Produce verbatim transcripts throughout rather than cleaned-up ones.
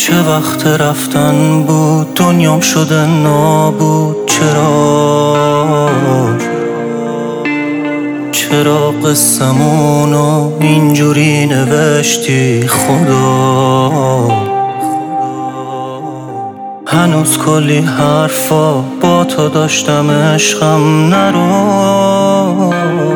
که وقت رفتن بود، دنیام شده نابود. چرا چرا قصمونو اینجوری نوشتی خدا؟ هنوز کلی حرفا با تو داشتم، عشقم نرو.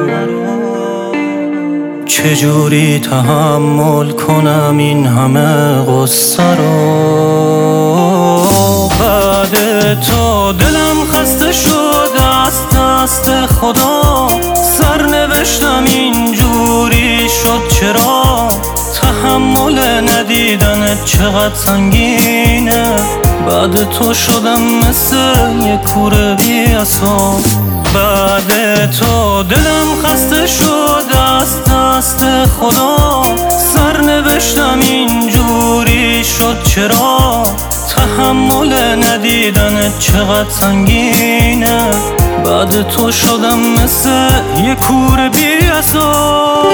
چجوری تحمل کنم این همه غصه رو؟ بعد تو دلم خسته شد از دست خدا، سرنوشتم اینجوری شد. چرا تحمل ندیدنت چقدر سنگینه؟ بعد تو شدم مثل یه کوره بی اصاب. بعد تو دلم خسته شد از دست خدا، سرنوشتم اینجوری شد. چرا تحمل ندیدنت چقدر سنگینه؟ بعد تو شدم مثل یه کوره بی اصاب.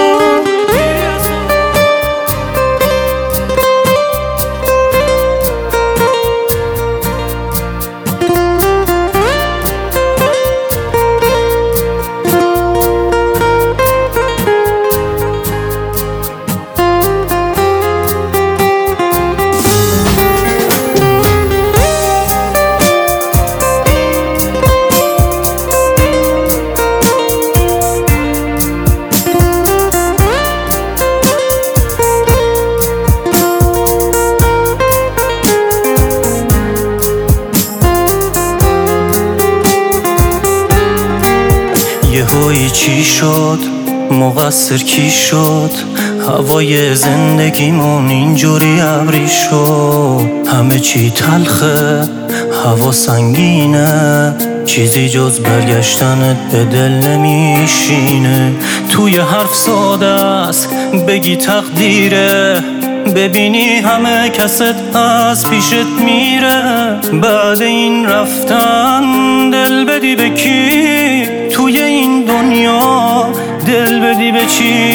یهویی چی شد؟ مقصر کی شد؟ هوای زندگیمون اینجوری ابری شد. همه چی تلخه، هوا سنگینه، چیزی جز برگشتنت به دل نمیشینه. توی حرف ساده است بگی تقدیره، ببینی همه کست از پیشت میره. بعد این رفتن دل بدی به کی؟ توی این دنیا دل بدی به چی؟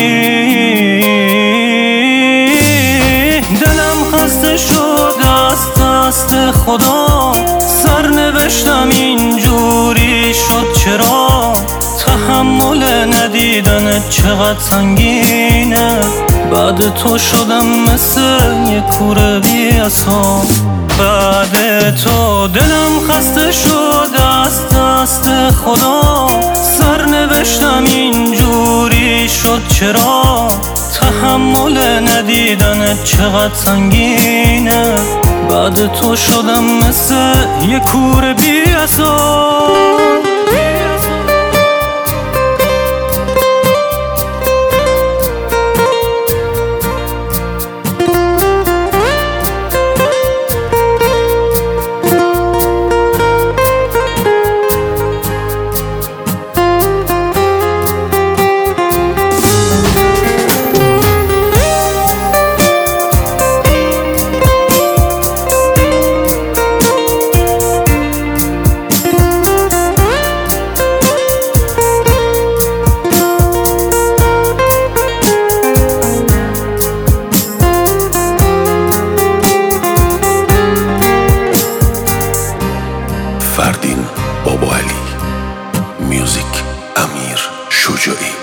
دلم خسته شد از دست خدا، سرنوشتم اینجوری شد. چرا تحمل ندیدنت چقدر سنگینه؟ بعد تو شدم مثل یه کوره بی اصاب. بعد تو دلم خسته شد از دست خدا، سرنوشتم اینجوری شد. چرا تحمل ندیدنت چقدر سنگینه؟ بعد تو شدم مثل یه کوره بی اصاب. فردین بابا علی. میوزیک امیر شجاعی.